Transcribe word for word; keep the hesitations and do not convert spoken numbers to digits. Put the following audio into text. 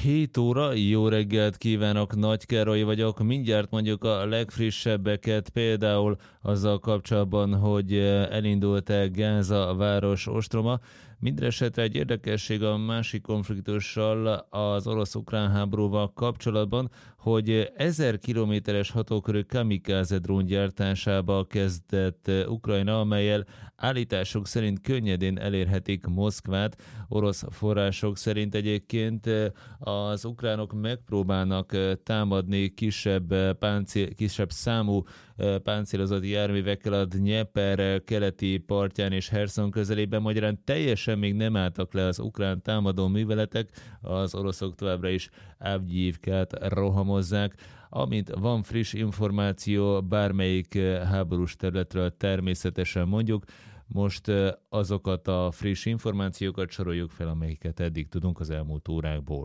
hét óra, jó reggelt kívánok, Nagy Károly vagyok, mindjárt mondjuk a legfrissebbeket, például azzal kapcsolatban, hogy elindult-e Gáza város ostroma. Mindenesetre egy érdekesség a másik konfliktussal, az orosz-ukrán háborúval kapcsolatban, hogy ezer kilométeres hatókörű kamikaze drón gyártásába kezdett Ukrajna, amellyel állítások szerint könnyedén elérhetik Moszkvát. Orosz források szerint egyébként az ukránok megpróbálnak támadni kisebb, páncél, kisebb számú páncélozott járművekkel a Dnyeper keleti partján és Herson közelében, magyarán teljesen még nem álltak le az ukrán támadó műveletek, az oroszok továbbra is Avdyivkát rohamozzák. Amint van friss információ bármelyik háborús területről, természetesen mondjuk. Most azokat a friss információkat soroljuk fel, amelyiket eddig tudunk az elmúlt órákból.